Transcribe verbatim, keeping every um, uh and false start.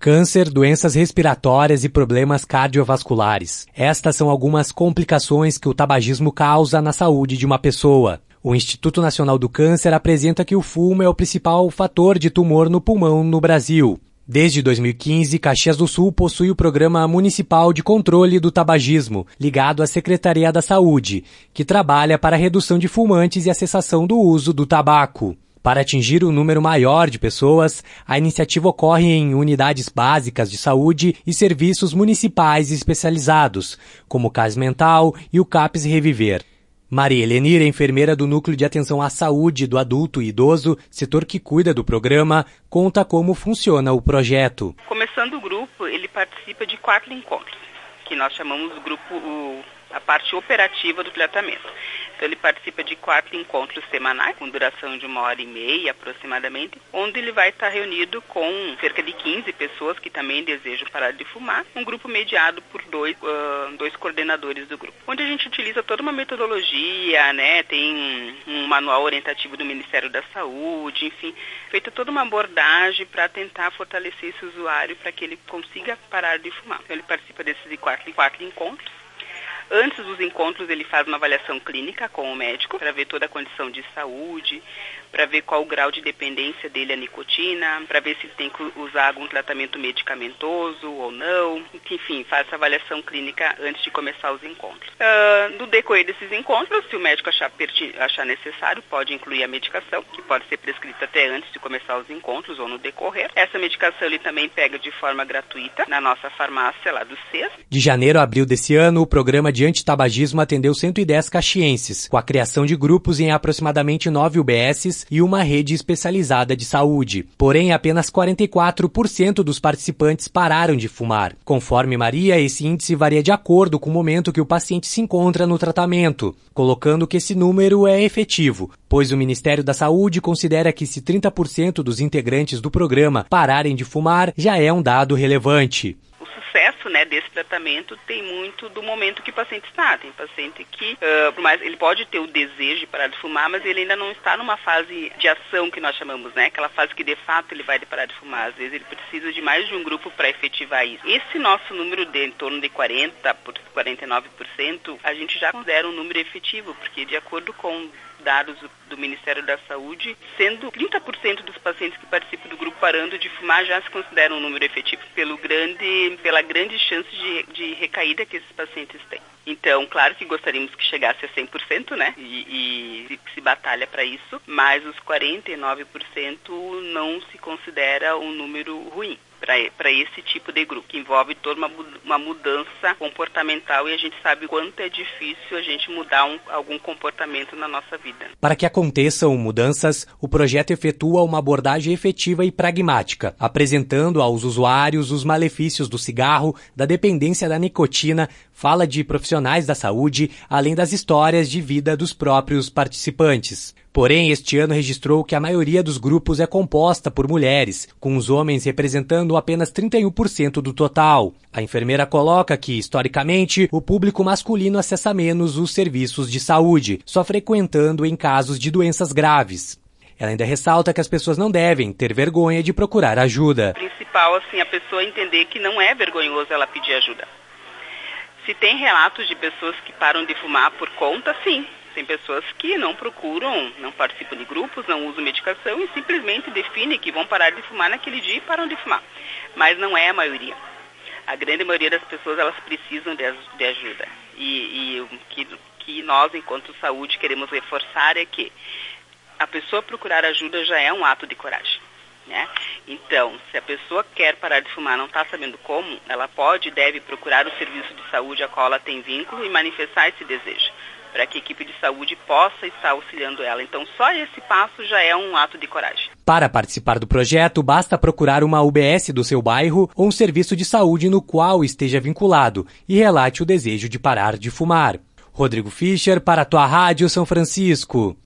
Câncer, doenças respiratórias e problemas cardiovasculares. Estas são algumas complicações que o tabagismo causa na saúde de uma pessoa. O Instituto Nacional do Câncer apresenta que o fumo é o principal fator de tumor no pulmão no Brasil. Desde dois mil e quinze, Caxias do Sul possui o Programa Municipal de Controle do Tabagismo, ligado à Secretaria da Saúde, que trabalha para a redução de fumantes e a cessação do uso do tabaco. Para atingir um número maior de pessoas, a iniciativa ocorre em unidades básicas de saúde e serviços municipais especializados, como o CAS Mental e o CAPS Reviver. Maria Helenir é enfermeira do Núcleo de Atenção à Saúde do Adulto e Idoso, setor que cuida do programa, conta como funciona o projeto. Começando o grupo, ele participa de quatro encontros, que nós chamamos o grupo, o, a parte operativa do tratamento. Então ele participa de quatro encontros semanais, com duração de uma hora e meia aproximadamente, onde ele vai estar reunido com cerca de quinze pessoas que também desejam parar de fumar, um grupo mediado por dois, uh, dois coordenadores do grupo, onde a gente utiliza toda uma metodologia, né? Tem um manual orientativo do Ministério da Saúde, enfim, feita toda uma abordagem para tentar fortalecer esse usuário para que ele consiga parar de fumar. Então ele participa desses quatro, quatro encontros. Antes dos encontros, ele faz uma avaliação clínica com o médico para ver toda a condição de saúde, para ver qual o grau de dependência dele à nicotina, para ver se ele tem que usar algum tratamento medicamentoso ou não. Enfim, faz essa avaliação clínica antes de começar os encontros. Uh, no decorrer desses encontros, se o médico achar, achar necessário, pode incluir a medicação, que pode ser prescrita até antes de começar os encontros ou no decorrer. Essa medicação ele também pega de forma gratuita na nossa farmácia lá do C E S. De janeiro a abril desse ano, o programa de antitabagismo atendeu cento e dez caxienses, com a criação de grupos em aproximadamente nove U B Ss e uma rede especializada de saúde. Porém, apenas quarenta e quatro por cento dos participantes pararam de fumar. Conforme Maria, esse índice varia de acordo com o momento que o paciente se encontra no tratamento, colocando que esse número é efetivo, pois o Ministério da Saúde considera que se trinta por cento dos integrantes do programa pararem de fumar, já é um dado relevante. O sucesso, né, desse tratamento tem muito do momento que o paciente está. Tem paciente que, uh, por mais, ele pode ter o desejo de parar de fumar, mas ele ainda não está numa fase de ação que nós chamamos, né? Aquela fase que de fato ele vai parar de fumar. Às vezes ele precisa de mais de um grupo para efetivar isso. Esse nosso número de em torno de quarenta por cento, quarenta e nove por cento, a gente já considera um número efetivo, porque de acordo com dados do Ministério da Saúde, sendo trinta por cento dos pacientes que participam do grupo parando de fumar já se considera um número efetivo, pelo grande, pela grande chance de, de recaída que esses pacientes têm. Então, claro que gostaríamos que chegasse a cem por cento, né? E, e se batalha para isso, mas os quarenta e nove por cento não se considera um número ruim para esse tipo de grupo, que envolve toda uma, uma mudança comportamental, e a gente sabe o quanto é difícil a gente mudar um, algum comportamento na nossa vida. Para que aconteçam mudanças, o projeto efetua uma abordagem efetiva e pragmática, apresentando aos usuários os malefícios do cigarro, da dependência da nicotina, fala de profissionais da saúde, além das histórias de vida dos próprios participantes. Porém, este ano registrou que a maioria dos grupos é composta por mulheres, com os homens representando apenas trinta e um por cento do total. A enfermeira coloca que, historicamente, o público masculino acessa menos os serviços de saúde, só frequentando em casos de doenças graves. Ela ainda ressalta que as pessoas não devem ter vergonha de procurar ajuda. O principal, assim, a pessoa entender que não é vergonhoso ela pedir ajuda. Se tem relatos de pessoas que param de fumar por conta, sim. Tem pessoas que não procuram, não participam de grupos, não usam medicação e simplesmente definem que vão parar de fumar naquele dia e param de fumar. Mas não é a maioria. A grande maioria das pessoas, elas precisam de, de ajuda. E, e o que, que nós, enquanto saúde, queremos reforçar é que a pessoa procurar ajuda já é um ato de coragem, né? Então, se a pessoa quer parar de fumar, não está sabendo como, ela pode e deve procurar o serviço de saúde a qual ela tem vínculo e manifestar esse desejo, para que a equipe de saúde possa estar auxiliando ela. Então, só esse passo já é um ato de coragem. Para participar do projeto, basta procurar uma U B S do seu bairro ou um serviço de saúde no qual esteja vinculado e relate o desejo de parar de fumar. Rodrigo Fischer, para a tua Rádio São Francisco.